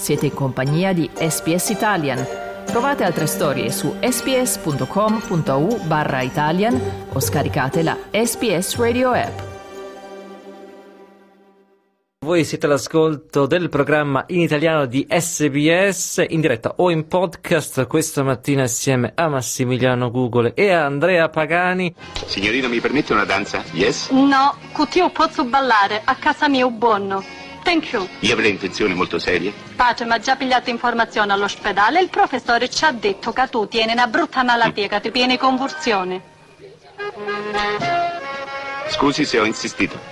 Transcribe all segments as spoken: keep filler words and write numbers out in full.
Siete in compagnia di S B S Italian. Trovate altre storie su sbs.com.au barra Italian o scaricate la S B S Radio app. Voi siete all'ascolto del programma in italiano di S B S, in diretta o in podcast, questa mattina assieme a Massimiliano Gugole e a Andrea Pagani. Signorina, mi permette una danza? Yes? No, con io posso ballare, a casa mia buono. Thank you. Io avrei intenzioni molto serie. Pace, ma già pigliato informazione all'ospedale. Il professore ci ha detto che tu tieni una brutta malattia, che ti viene convulsioni. Scusi se ho insistito.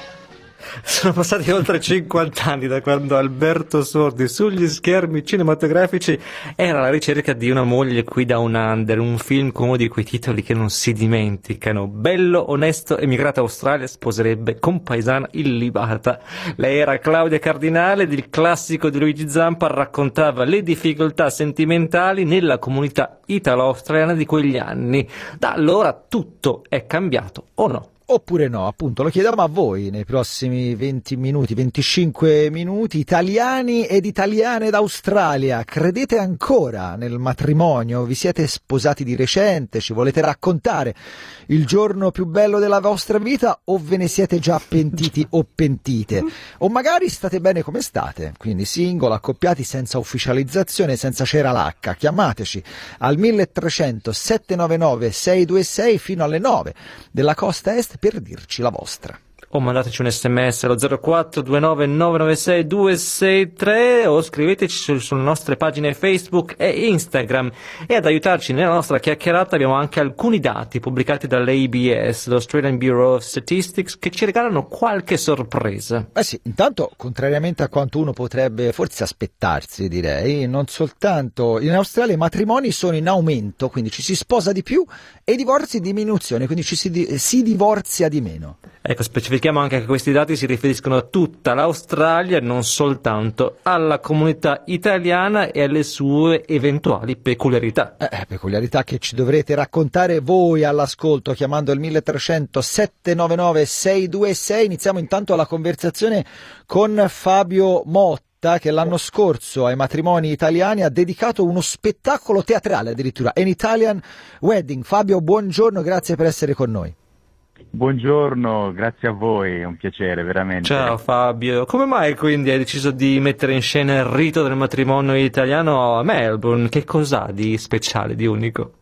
Sono passati oltre cinquanta anni da quando Alberto Sordi sugli schermi cinematografici era alla ricerca di una moglie qui da un under, un film con uno di quei titoli che non si dimenticano. Bello, onesto, emigrato a Australia, sposerebbe compaesana illibata. Lei era Claudia Cardinale, ed il classico di Luigi Zampa raccontava le difficoltà sentimentali nella comunità italo-australiana di quegli anni. Da allora tutto è cambiato, o no? Oppure no, appunto, lo chiediamo a voi nei prossimi venti minuti, venticinque minuti. Italiani ed italiane d'Australia, credete ancora nel matrimonio? Vi siete sposati di recente? Ci volete raccontare il giorno più bello della vostra vita o ve ne siete già pentiti o pentite? O magari state bene come state, quindi single, accoppiati senza ufficializzazione, senza cera lacca. Chiamateci al mille trecento sette nove nove sei due sei fino alle nove della costa est per dirci la vostra. O mandateci un sms allo zero quattro due nove nove nove sei due sei tre o scriveteci su, sulle nostre pagine Facebook e Instagram. E ad aiutarci nella nostra chiacchierata abbiamo anche alcuni dati pubblicati dall'A B S, l'Australian Bureau of Statistics, che ci regalano qualche sorpresa. Eh sì, intanto, contrariamente a quanto uno potrebbe forse aspettarsi, direi, non soltanto in Australia i matrimoni sono in aumento, quindi ci si sposa di più, e i divorzi in diminuzione, quindi ci si, di- si divorzia di meno. Ecco, specifichiamo anche che questi dati si riferiscono a tutta l'Australia, non soltanto alla comunità italiana e alle sue eventuali peculiarità. Eh, peculiarità che ci dovrete raccontare voi all'ascolto chiamando il mille trecento sette nove nove sei due sei. Iniziamo intanto la conversazione con Fabio Motta, che l'anno scorso ai matrimoni italiani ha dedicato uno spettacolo teatrale, addirittura An Italian Wedding. Fabio, buongiorno, grazie per essere con noi. Buongiorno, grazie a voi, è un piacere veramente. Ciao Fabio, come mai quindi hai deciso di mettere in scena il rito del matrimonio italiano a Melbourne? Che cos'ha di speciale, di unico?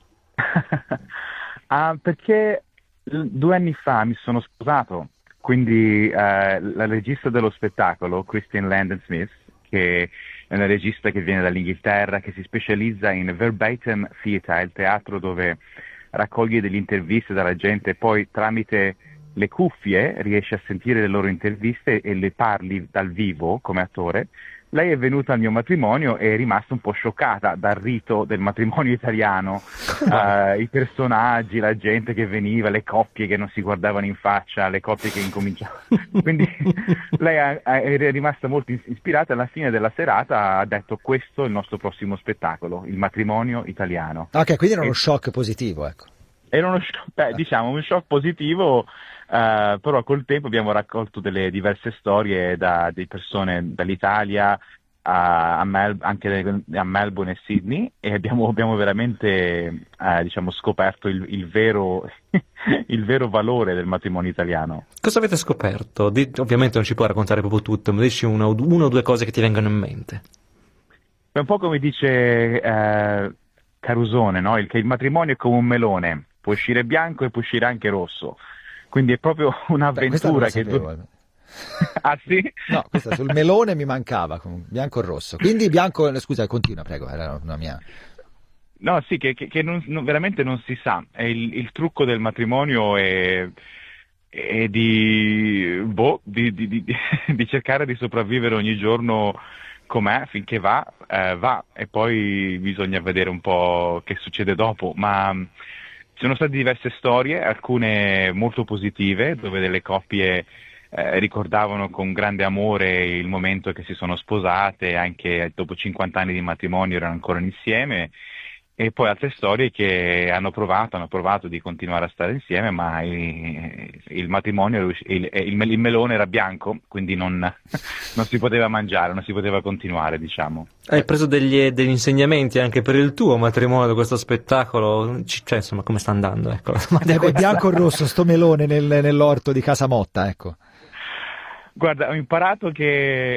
ah, perché due anni fa mi sono sposato, quindi eh, la regista dello spettacolo, Christine Landon Smith, che è una regista che viene dall'Inghilterra, che si specializza in verbatim theatre, il teatro dove raccoglie delle interviste dalla gente e poi tramite le cuffie riesce a sentire le loro interviste e le parli dal vivo come attore. Lei è venuta al mio matrimonio e è rimasta un po' scioccata dal rito del matrimonio italiano, uh, i personaggi, la gente che veniva, le coppie che non si guardavano in faccia, le coppie che incominciavano. Quindi lei è, è rimasta molto ispirata e alla fine della serata ha detto: questo è il nostro prossimo spettacolo, il matrimonio italiano. Ok, quindi era uno e, shock positivo, ecco. Era uno shock, beh, diciamo un shock positivo. Uh, però col tempo abbiamo raccolto delle diverse storie da di persone dall'Italia a, a Mel- anche a Melbourne e Sydney, e abbiamo, abbiamo veramente uh, diciamo scoperto il, il vero il vero valore del matrimonio italiano. Cosa avete scoperto? Di- ovviamente non ci puoi raccontare proprio tutto, ma dici una, una o due cose che ti vengono in mente. È un po' come dice uh, Carusone, no? Il, che il matrimonio è come un melone, può uscire bianco e può uscire anche rosso. Quindi è proprio un'avventura. Beh, che tu... Ah sì? No, questa sul melone mi mancava, bianco e rosso. Quindi bianco, scusa, continua, prego, era una mia... No, sì, che, che, che non, non, veramente non si sa. È il, il trucco del matrimonio è, è di, boh, di, di, di, di cercare di sopravvivere ogni giorno com'è, finché va, eh, va, e poi bisogna vedere un po' che succede dopo, ma... Ci sono state diverse storie, alcune molto positive, dove delle coppie eh, ricordavano con grande amore il momento che si sono sposate, anche dopo cinquanta anni di matrimonio erano ancora insieme, e poi altre storie che hanno provato, hanno provato di continuare a stare insieme, ma il, il matrimonio, il, il, il melone era bianco, quindi non, non si poteva mangiare, non si poteva continuare, diciamo. Hai preso degli, degli insegnamenti anche per il tuo matrimonio da questo spettacolo? Cioè, insomma, come sta andando? Ecco, è bianco o rosso sto melone nel, nell'orto di Casa Motta, ecco. Guarda, ho imparato che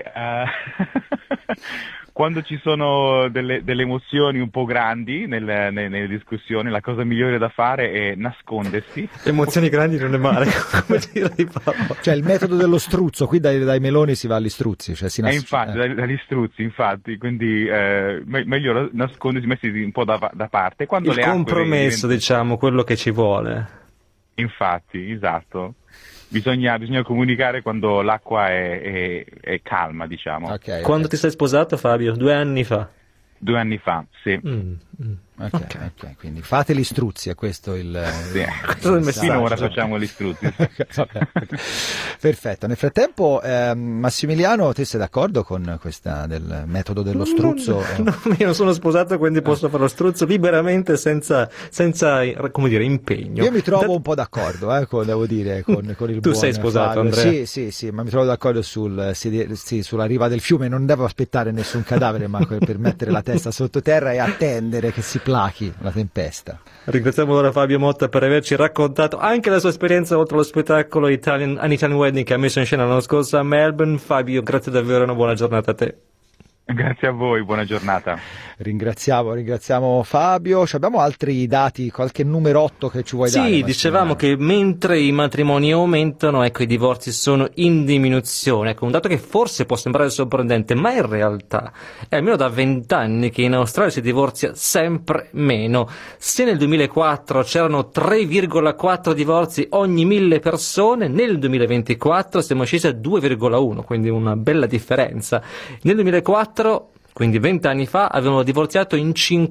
uh, quando ci sono delle, delle emozioni un po' grandi nelle, nelle, nelle discussioni, la cosa migliore da fare è nascondersi. Emozioni grandi non è male, come dire di Paolo. Cioè il metodo dello struzzo, qui dai, dai meloni si va agli struzzi. Cioè si nas- eh, infatti, eh. dagli struzzi, infatti, quindi eh, me- meglio nascondersi, messi un po' da, da parte. Quando Il le compromesso, diventano... diciamo, quello che ci vuole. Infatti, esatto. Bisogna, bisogna comunicare quando l'acqua è, è, è calma, diciamo. Okay, Quando okay. ti sei sposato, Fabio? Due anni fa? Due anni fa, sì. Mm, mm. Okay, Okay. ok, quindi fate gli struzzi, è questo il... Sì. Questo è il messaggio. Finora facciamo gli struzzi. Perfetto, nel frattempo ehm, Massimiliano, te sei d'accordo con questa del metodo dello struzzo? No, no, io non sono sposato, quindi posso fare lo struzzo liberamente senza, senza come dire, impegno. Io mi trovo Da- un po' d'accordo, eh, con, devo dire, con, con il Tu buon sei sposato, Fabio. Andrea? Sì, sì, sì, ma mi trovo d'accordo sul, sì, sì, sulla riva del fiume, non devo aspettare nessun cadavere, ma per mettere la testa sottoterra e attendere che si plachi la tempesta. Ringraziamo allora Fabio Motta per averci raccontato anche la sua esperienza oltre allo spettacolo Italian, An Italian Wedding che ha messo in scena l'anno scorso a Melbourne. Fabio, grazie davvero, una buona giornata a te. Grazie a voi, buona giornata. Ringraziamo, ringraziamo Fabio. Ci abbiamo altri dati, qualche numerotto che ci vuoi Sì, dare? Sì, dicevamo che mentre i matrimoni aumentano, ecco, i divorzi sono in diminuzione. Ecco, un dato che forse può sembrare sorprendente, ma in realtà è almeno da vent'anni che in Australia si divorzia sempre meno. Se nel duemilaquattro c'erano tre virgola quattro divorzi ogni mille persone, nel duemilaventiquattro siamo scesi a due virgola uno, quindi una bella differenza. Nel duemilaquattro, quindi vent'anni fa, avevano divorziato in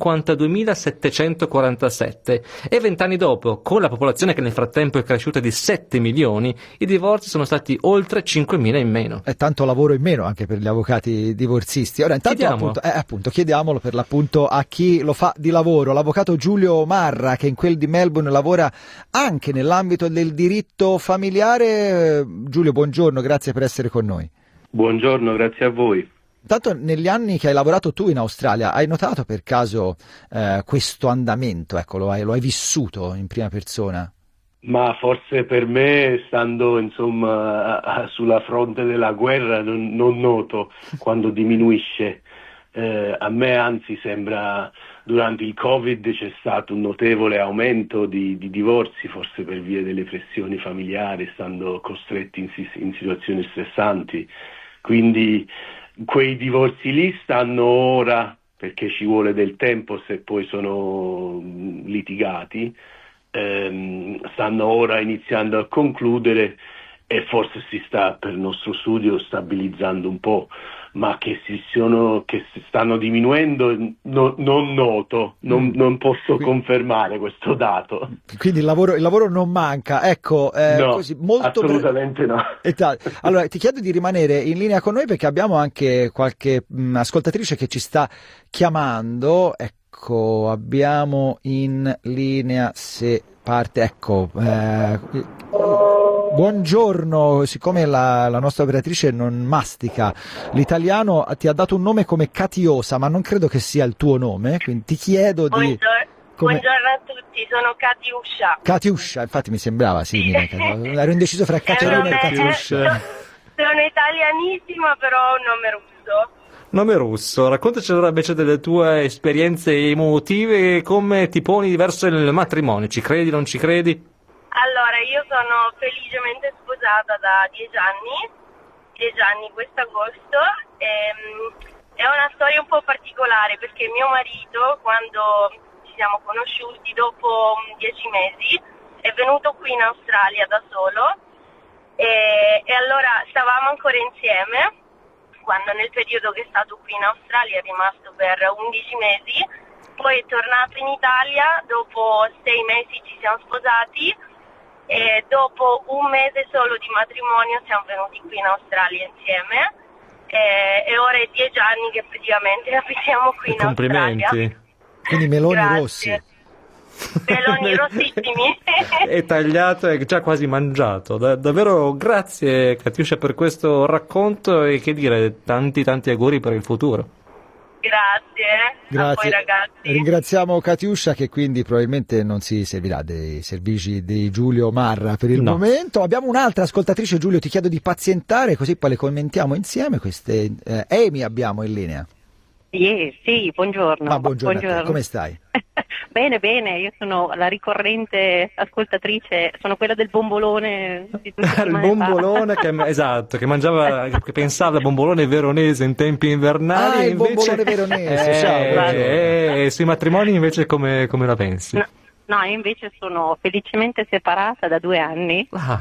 cinquantaduemilasettecentoquarantasette e vent'anni dopo, con la popolazione che nel frattempo è cresciuta di sette milioni, i divorzi sono stati oltre cinquemila in meno. È tanto lavoro in meno anche per gli avvocati divorzisti. Ora intanto Chiediamolo. appunto, eh, appunto chiediamolo per l'appunto a chi lo fa di lavoro, l'avvocato Giulio Marra, che in quel di Melbourne lavora anche nell'ambito del diritto familiare. Giulio, buongiorno, grazie per essere con noi. Buongiorno, grazie a voi. Tanto negli anni che hai lavorato tu in Australia, hai notato per caso eh, questo andamento? Ecco, lo hai, lo hai vissuto in prima persona? Ma forse per me, stando insomma sulla fronte della guerra, non, non noto quando diminuisce. Eh, a me anzi sembra durante il Covid c'è stato un notevole aumento di, di divorzi, forse per via delle pressioni familiari, stando costretti in, in situazioni stressanti. Quindi quei divorzi lì stanno ora, perché ci vuole del tempo se poi sono litigati, ehm, stanno ora iniziando a concludere e forse si sta per il nostro studio stabilizzando un po', ma che si, sono, che si stanno diminuendo no, non noto, non, non posso confermare questo dato. Quindi il lavoro, il lavoro non manca, ecco, eh, no, così, molto assolutamente bre- no. Allora ti chiedo di rimanere in linea con noi perché abbiamo anche qualche mh, ascoltatrice che ci sta chiamando. Ecco, abbiamo in linea, se parte, ecco, eh, buongiorno, siccome la, la nostra operatrice non mastica l'italiano, ti ha dato un nome come Catiosa, ma non credo che sia il tuo nome, quindi ti chiedo di... Buongiorno, come... buongiorno a tutti, sono Catiuscia. Catiuscia, infatti mi sembrava simile, ero indeciso fra Caterina e Catiuscia. Sono italianissima, però ho un nome russo. Nome russo, raccontaci allora invece delle tue esperienze emotive, come ti poni verso il matrimonio, ci credi, non ci credi? Allora, io sono felicemente sposata da dieci anni, dieci anni quest'agosto, e, è una storia un po' particolare perché mio marito, quando ci siamo conosciuti dopo dieci mesi, è venuto qui in Australia da solo e, e allora stavamo ancora insieme, quando nel periodo che è stato qui in Australia è rimasto per undici mesi, poi è tornato in Italia, dopo sei mesi ci siamo sposati e dopo un mese solo di matrimonio siamo venuti qui in Australia insieme e, e ora è dieci anni che effettivamente abitiamo qui in Complimenti. Australia. Quindi meloni Grazie. rossi. Meloni rossissimi. È tagliato e già quasi mangiato. Da- davvero grazie Katiuscia per questo racconto e che dire, tanti tanti auguri per il futuro. Grazie. Grazie. A voi ragazzi. Ringraziamo Katiuscia che quindi probabilmente non si servirà dei servigi di Giulio Marra per il No. momento. Abbiamo un'altra ascoltatrice, Giulio, ti chiedo di pazientare così poi le commentiamo insieme. Queste eh, Amy abbiamo in linea. Yes, sì, buongiorno. Ma buongiorno, a te, come stai? Bene, bene, io sono la ricorrente ascoltatrice, sono quella del bombolone di tutte le Il settimane fa. bombolone che, esatto, che mangiava, che pensava al bombolone veronese in tempi invernali. Ah, e il invece, bombolone veronese, eh, ciao, buongiorno. eh, eh, sui matrimoni invece come, come la pensi? No, no, io invece sono felicemente separata da due anni Ah,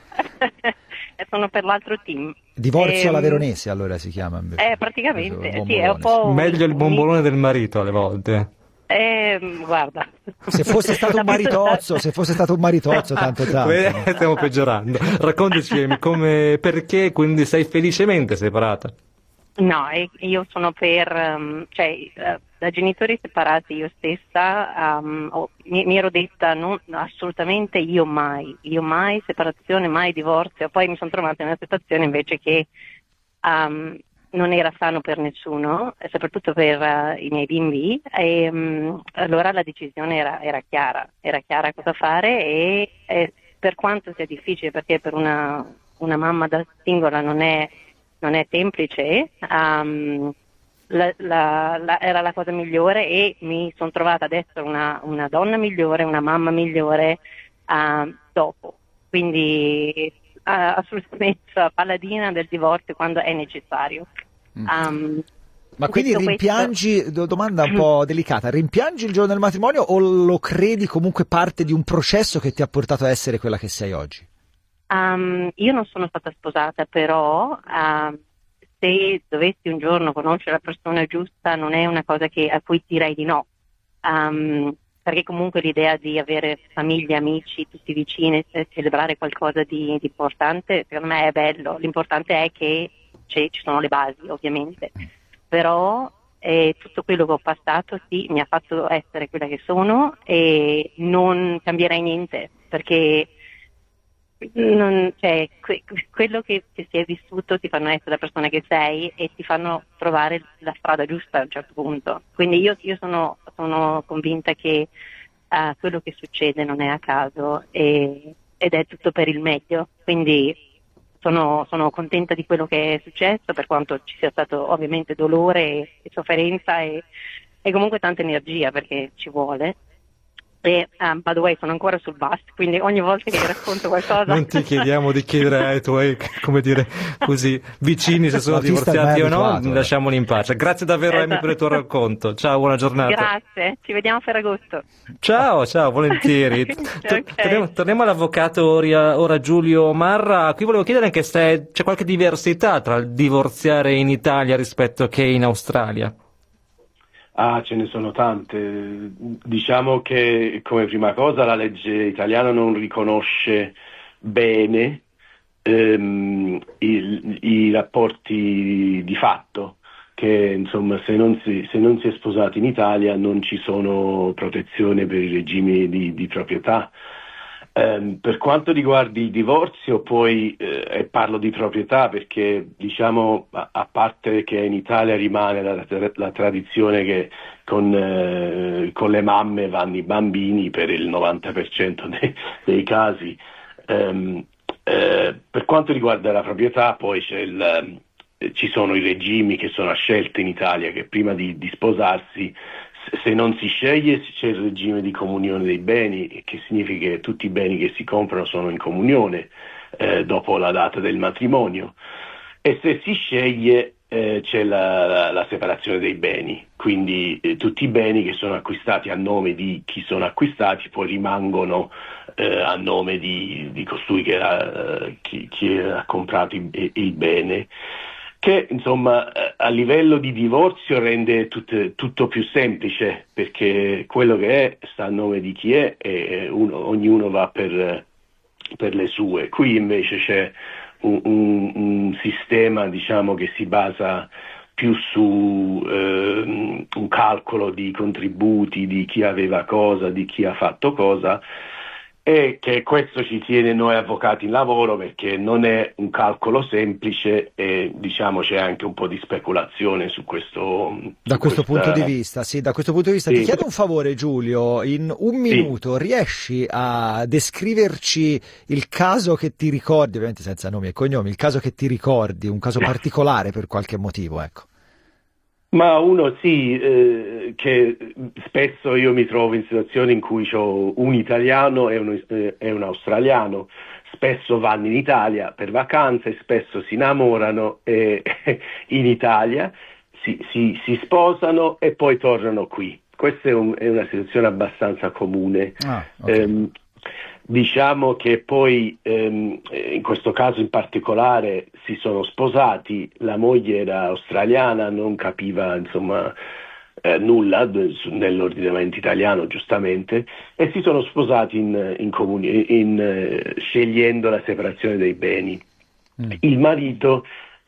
e sono per l'altro team. Divorzio alla Ehm, veronese allora si chiama invece. Eh, praticamente, Il sì, è un bombolone. po'... meglio il bombolone del marito alle volte. Eh, guarda. Se fosse stato un maritozzo, se fosse stato un maritozzo tanto tanto. Eh, Stiamo peggiorando. Raccontaci Amy, come, perché quindi sei felicemente separata? No, e- io sono per, um, cioè, eh, da genitori separati io stessa um, ho- mi, mi ero detta non, assolutamente io mai, io mai separazione, mai divorzio, poi mi sono trovata in una situazione invece che um, non era sano per nessuno, e soprattutto per eh, i miei bimbi, e um, allora la decisione era, era chiara, era chiara cosa fare e, e per quanto sia difficile, perché per una, una mamma da singola non è non è semplice, um, la, la, la, era la cosa migliore e mi sono trovata ad essere una, una donna migliore, una mamma migliore uh, dopo. Quindi uh, assolutamente la paladina del divorzio quando è necessario. Um, Ma quindi detto rimpiangi, do- domanda un po' delicata, rimpiangi il giorno del matrimonio o lo credi comunque parte di un processo che ti ha portato a essere quella che sei oggi? Um, io non sono stata sposata, però um, se dovessi un giorno conoscere la persona giusta non è una cosa che, a cui direi di no, um, perché comunque l'idea di avere famiglia, amici, tutti vicini, e celebrare qualcosa di, di importante, secondo me è bello, l'importante è che c'è- ci sono le basi ovviamente, però eh, tutto quello che ho passato sì, mi ha fatto essere quella che sono e non cambierei niente, perché non, cioè, que- quello che, che si è vissuto ti fanno essere la persona che sei e ti fanno trovare la strada giusta a un certo punto. Quindi io, io sono, sono convinta che eh, quello che succede non è a caso e- ed è tutto per il meglio. Quindi sono, sono contenta di quello che è successo, per quanto ci sia stato ovviamente dolore e, e sofferenza e, e comunque tanta energia, perché ci vuole. E um, by the way sono ancora sul bus, quindi ogni volta che racconto qualcosa Non ti chiediamo di chiedere ai tuoi, come dire, così, vicini se sono L'autista divorziati o ormai è no, abituato, lasciamoli in pace. Grazie davvero Amy Esatto. per il tuo racconto. Ciao, buona giornata. Grazie, ci vediamo a Ferragosto. Ciao, ciao, volentieri. T- Ok. torniamo, torniamo all'avvocato ora, ora Giulio Marra. Qui volevo chiedere anche se c'è qualche diversità tra il divorziare in Italia rispetto che in Australia. Ah, ce ne sono tante. Diciamo che come prima cosa la legge italiana non riconosce bene ehm, i, i rapporti di fatto, che insomma se non si, se non si è sposati in Italia non ci sono protezione per i regimi di, di proprietà. Ehm, per quanto riguarda il divorzio, poi eh, e parlo di proprietà perché diciamo a, a parte che in Italia rimane la, la, la tradizione che con, eh, con le mamme vanno i bambini per il novanta per cento dei, dei casi. Ehm, eh, per quanto riguarda la proprietà, poi c'è il, eh, ci sono i regimi che sono a scelta in Italia, che prima di, di sposarsi, se non si sceglie c'è il regime di comunione dei beni, che significa che tutti i beni che si comprano sono in comunione eh, dopo la data del matrimonio, e se si sceglie eh, c'è la, la, la separazione dei beni, quindi eh, tutti i beni che sono acquistati a nome di chi sono acquistati poi rimangono eh, a nome di, di costui che ha, chi, chi ha comprato il, il bene, che insomma a livello di divorzio rende tut, tutto più semplice, perché quello che è sta a nome di chi è e uno, ognuno va per, per le sue. Qui invece c'è un, un, un sistema, diciamo, che si basa più su eh, un calcolo di contributi, di chi aveva cosa, di chi ha fatto cosa, e che questo ci tiene noi avvocati in lavoro, perché non è un calcolo semplice e diciamo c'è anche un po' di speculazione su questo. Da su questo questa... punto di vista, sì, da questo punto di vista sì. Ti chiedo un favore, Giulio, in un minuto sì. riesci a descriverci il caso che ti ricordi, ovviamente senza nomi e cognomi, il caso che ti ricordi, un caso particolare per qualche motivo, ecco. Ma uno sì, eh, che spesso io mi trovo in situazioni in cui ho un italiano e un, eh, e un australiano, spesso vanno in Italia per vacanze, spesso si innamorano e, in Italia, si, si, si sposano e poi tornano qui. Questa è, un, è una situazione abbastanza comune. Ah, okay. um, Diciamo che poi ehm, in questo caso in particolare si sono sposati, la moglie era australiana, non capiva insomma eh, nulla d- nell'ordinamento italiano giustamente, e si sono sposati in, in comuni- in, eh, scegliendo la separazione dei beni. Mm. Il marito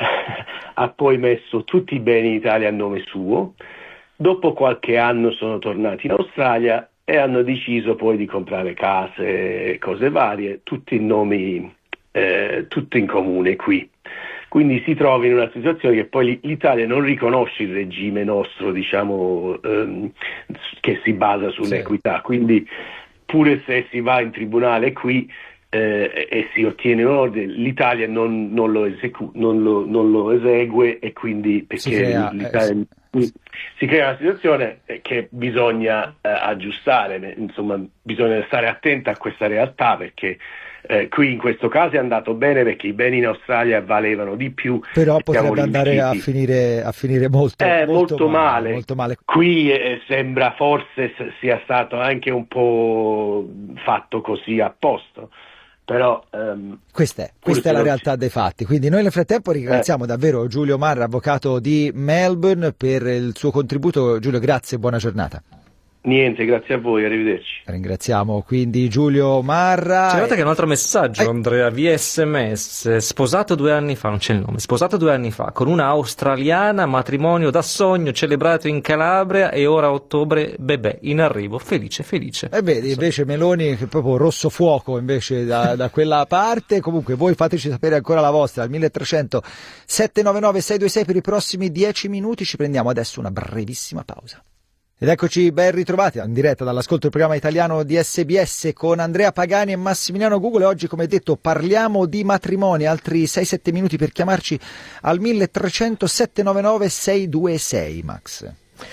ha poi messo tutti i beni in Italia a nome suo, dopo qualche anno sono tornati in Australia e hanno deciso poi di comprare case e cose varie, tutti in nomi, eh, tutto in comune qui. Quindi si trova in una situazione che poi l'Italia non riconosce il regime nostro, diciamo, ehm, che si basa sull'equità. Sì. Quindi pure se si va in tribunale qui eh, e si ottiene un ordine, l'Italia non, non, lo, esecu- non, lo, non lo esegue, e quindi perché crea, l'Italia... Eh, si crea una situazione che bisogna eh, aggiustare, insomma bisogna stare attenti a questa realtà, perché eh, qui in questo caso è andato bene perché i beni in Australia valevano di più, però potrebbe andare a finire, a finire molto, eh, molto, molto, male, male. molto male. Qui eh, sembra forse sia stato anche un po' fatto così apposta. Però um, questa è, questa è la realtà dei fatti. Quindi noi nel frattempo ringraziamo eh. davvero Giulio Marra, avvocato di Melbourne, per il suo contributo. Giulio, grazie e buona giornata. Niente, grazie a voi, arrivederci. Ringraziamo quindi Giulio Marra. C'è arrivato che un altro messaggio, eh. Andrea, via sms. Sposato due anni fa, non c'è il nome, sposato due anni fa con una australiana, matrimonio da sogno celebrato in Calabria, e ora a ottobre bebè in arrivo, felice felice. E vedi, invece Meloni che è proprio rosso fuoco invece da, da quella parte. Comunque voi fateci sapere ancora la vostra al mille trecento sette nove nove sei due sei per i prossimi dieci minuti. Ci prendiamo adesso una brevissima pausa. Ed eccoci ben ritrovati in diretta dall'ascolto del programma italiano di S B S con Andrea Pagani e Massimiliano Gugole. Oggi, come detto, parliamo di matrimoni. Altri sei sette minuti per chiamarci al mille trecento sette nove nove sei due sei, Max.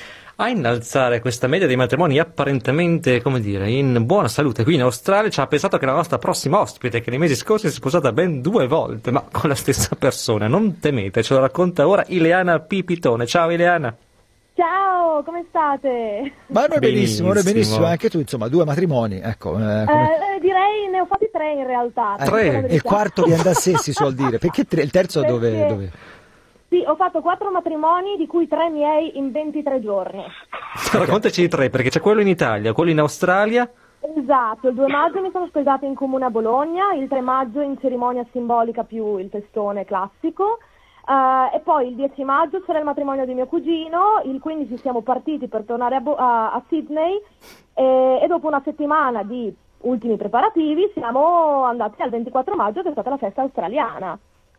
A innalzare questa media dei matrimoni apparentemente, come dire, in buona salute qui in Australia ci ha pensato che la nostra prossima ospite, che nei mesi scorsi si è sposata ben due volte, ma con la stessa persona. Non temete, ce lo racconta ora Ileana Pipitone. Ciao Ileana. Ciao, come state? Ma noi benissimo, noi benissimo, anche tu, insomma, due matrimoni, ecco. Eh, come... eh, direi ne ho fatti tre in realtà. Eh, tre? E il quarto viene da sé, si suol dire. Perché tre, il terzo Perché... dove, dove? Sì, ho fatto quattro matrimoni, di cui tre miei in ventitré giorni. Raccontaci i tre, perché c'è quello in Italia, quello in Australia. Esatto, il due maggio mi sono sposata in comune a Bologna, il tre maggio in cerimonia simbolica più il festone classico. Uh, e poi il dieci maggio c'era il matrimonio di mio cugino, il quindici siamo partiti per tornare a, Bo- a-, a Sydney e-, e dopo una settimana di ultimi preparativi siamo andati al ventiquattro maggio, che è stata la festa australiana.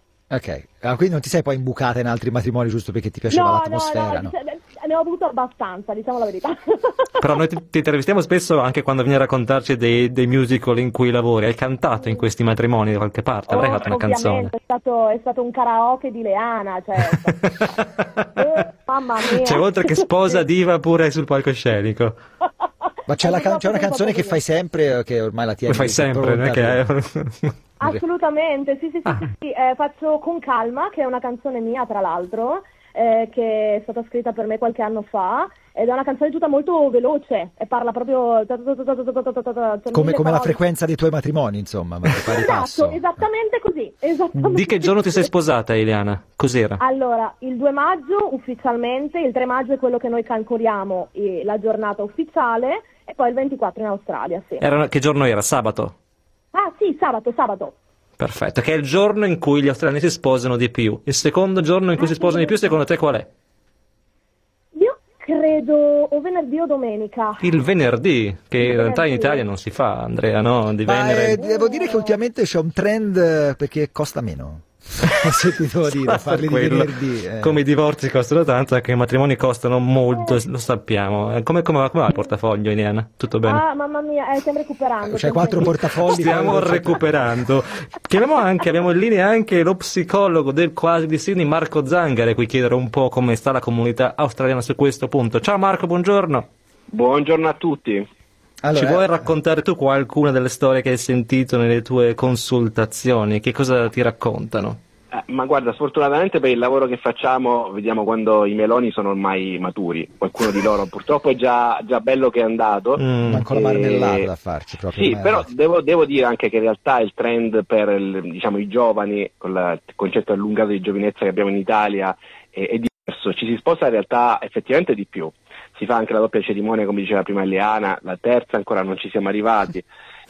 Ok, ah, quindi non ti sei poi imbucata in altri matrimoni giusto perché ti piaceva no, l'atmosfera, no? no? no? Ne ho avuto abbastanza, diciamo la verità. Però noi ti, ti intervistiamo spesso anche quando vieni a raccontarci dei, dei musical in cui lavori. Hai cantato in questi matrimoni da qualche parte? Avrai oh, fatto una canzone? È stato, è stato un karaoke di Leana, cioè. eh, mamma mia. C'è oltre che sposa diva pure sul palcoscenico. Ma c'è, la can- c'è una canzone che fai sempre, che ormai la tieni? Lo fai sempre, non è che... Assolutamente, sì, sì, sì, ah. sì, sì. Eh, faccio Con Calma, che è una canzone mia, tra l'altro, eh, che è stata scritta per me qualche anno fa, ed è una canzone tutta molto veloce e parla proprio come, come la frequenza dei tuoi matrimoni, insomma. Esatto, esattamente così, esattamente. Di che giorno ti sei sposata, Ileana? Cos'era? Allora, il due maggio ufficialmente, il tre maggio è quello che noi calcoliamo eh, la giornata ufficiale, e poi il ventiquattro in Australia, sì. Era, che giorno era? Sabato? Ah sì, sabato, sabato. Perfetto, che è il giorno in cui gli australiani si sposano di più. Il secondo giorno in cui ah, si sposano sì. di più, secondo te qual è? credo o venerdì o domenica. Il venerdì, che Il in realtà in venerdì. Italia non si fa, Andrea, no? Di Ma Venere. eh, devo dire che ultimamente c'è un trend eh, perché costa meno. Ho sentito dire, farli di Quello. venerdì. eh. Come i divorzi costano tanto, anche i matrimoni costano molto, lo sappiamo. Eh, Come, come, come va il portafoglio, Ileana? Tutto bene? Ah, mamma mia, eh, stiamo recuperando. C'hai quattro portafogli. Stiamo poi- recuperando. Chiamiamo anche, abbiamo in linea anche lo psicologo del Quasi di Sydney, Marco Zangari, a cui chiedere un po' come sta la comunità australiana su questo punto. Ciao Marco, buongiorno. Buongiorno a tutti. Allora, Ci vuoi eh, raccontare tu qualcuna delle storie che hai sentito nelle tue consultazioni? Che cosa ti raccontano? Eh, ma guarda, sfortunatamente per il lavoro che facciamo, vediamo quando i meloni sono ormai maturi. Qualcuno di loro purtroppo è già, già bello che è andato. Mm. manco la Eh, marmellata da farci proprio. Sì, ormai però ragazzi. devo, devo dire anche che in realtà il trend per il- diciamo, i giovani, con la- il concetto allungato di giovinezza che abbiamo in Italia, è, è diverso. Ci si sposa in realtà effettivamente di più. Si fa anche la doppia cerimonia, come diceva prima Ileana, la terza ancora non ci siamo arrivati.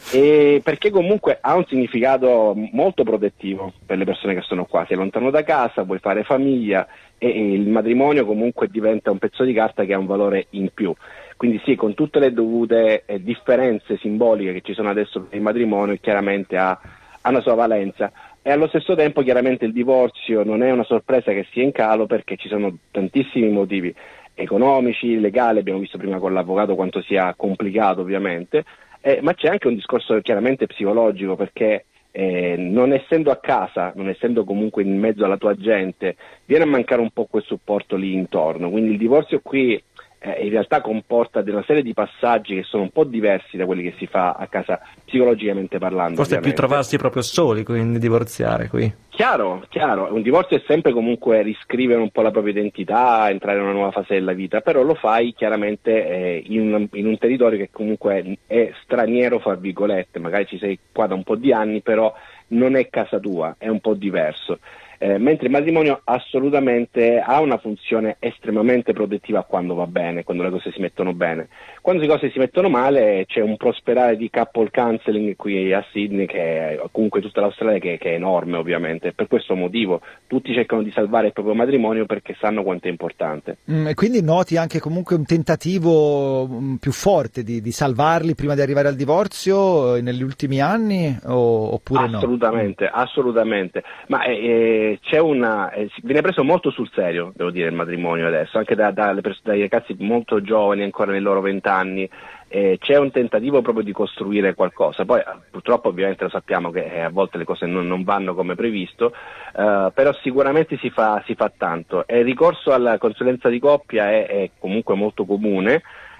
E perché comunque ha un significato molto protettivo per le persone che sono qua. Sei lontano da casa, vuoi fare famiglia e, e il matrimonio comunque diventa un pezzo di carta che ha un valore in più. Quindi sì, con tutte le dovute eh, differenze simboliche che ci sono adesso per il matrimonio, chiaramente ha, ha una sua valenza. E allo stesso tempo chiaramente il divorzio non è una sorpresa che sia in calo, perché ci sono tantissimi motivi economici, legali, abbiamo visto prima con l'avvocato quanto sia complicato ovviamente, eh, ma c'è anche un discorso chiaramente psicologico, perché eh, non essendo a casa, non essendo comunque in mezzo alla tua gente, viene a mancare un po' quel supporto lì intorno. Quindi il divorzio qui eh, in realtà comporta una serie di passaggi che sono un po' diversi da quelli che si fa a casa psicologicamente parlando. Forse è più ovviamente. trovarsi proprio soli, quindi divorziare qui. Chiaro, chiaro, un divorzio è sempre comunque riscrivere un po' la propria identità, entrare in una nuova fase della vita, però lo fai chiaramente eh, in, un, in un territorio che comunque è straniero, fra virgolette, magari ci sei qua da un po' di anni, però non è casa tua, è un po' diverso. Eh, mentre il matrimonio assolutamente ha una funzione estremamente protettiva quando va bene, quando le cose si mettono bene. Quando le cose si mettono male c'è un prosperare di couple counseling qui a Sydney, che è comunque tutta l'Australia, che, che è enorme ovviamente. Per questo motivo tutti cercano di salvare il proprio matrimonio, perché sanno quanto è importante. Mm, e quindi noti anche comunque un tentativo mm, più forte di, di salvarli prima di arrivare al divorzio eh, negli ultimi anni o, oppure no? Assolutamente, assolutamente. Ma eh, c'è una, eh, viene preso molto sul serio, devo dire, il matrimonio adesso, anche da, dalle pers- dai ragazzi molto giovani, ancora nei loro vent'anni. Eh, c'è un tentativo proprio di costruire qualcosa. Poi eh, purtroppo ovviamente lo sappiamo che eh, a volte le cose non, non vanno come previsto, eh, però sicuramente si fa, si fa tanto. E il ricorso alla consulenza di coppia è, è comunque molto comune,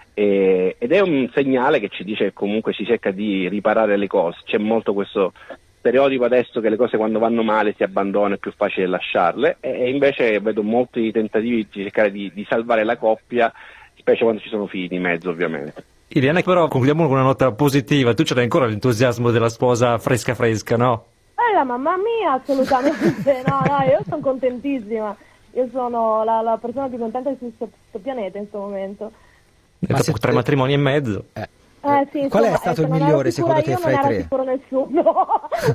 eh, ed è un segnale che ci dice che comunque si cerca di riparare le cose. C'è molto questo stereotipo adesso che le cose quando vanno male si abbandona, è più facile lasciarle, e invece vedo molti tentativi di cercare di, di salvare la coppia, specie quando ci sono figli di mezzo ovviamente. Ileana, però concludiamo con una nota positiva. Tu ce l'hai ancora l'entusiasmo della sposa fresca fresca, no? Eh, la mamma mia, assolutamente, no, no, io sono contentissima. Io sono la, la persona più contenta di questo, questo pianeta in questo momento. Dopo se- tre matrimoni e mezzo. Eh. Eh, sì, Qual è insomma, stato eh, il se non migliore, ero sicura secondo te, io, fra i non era tre? sicuro nessuno.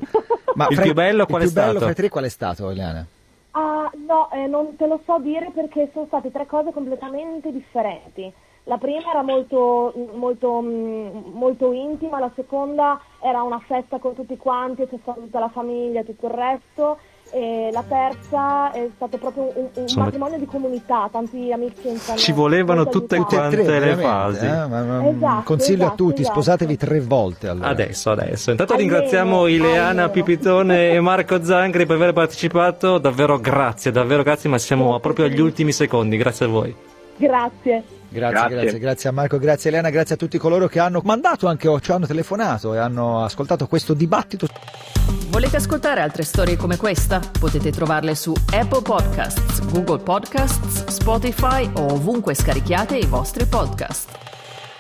Ma Il fra più bello qual è il più bello stato? fra i tre qual è stato, Eliana? Ah, no, eh, non te lo so dire perché sono state tre cose completamente differenti. La prima era molto, molto, mm, molto intima, la seconda era una festa con tutti quanti, c'è stata tutta la famiglia e tutto il resto, e la terza è stato proprio un, un Insomma, matrimonio di comunità, tanti amici insieme. ci volevano molto tutte aiutati. quante Tre, le veramente, fasi. eh? Ma- ma- Esatto, consiglio a esatto, tutti, esatto. sposatevi tre volte allora. Adesso, adesso. Intanto Almeno, ringraziamo Ileana almeno. Pipitone e Marco Zangari per aver partecipato. Davvero grazie, davvero grazie, ma siamo Grazie. proprio agli ultimi secondi. Grazie a voi. Grazie. Grazie, Grazie. grazie, grazie a Marco, grazie a Eliana, grazie a tutti coloro che hanno mandato anche o ci hanno telefonato e hanno ascoltato questo dibattito. Volete ascoltare altre storie come questa? Potete trovarle su Apple Podcasts, Google Podcasts, Spotify o ovunque scarichiate i vostri podcast.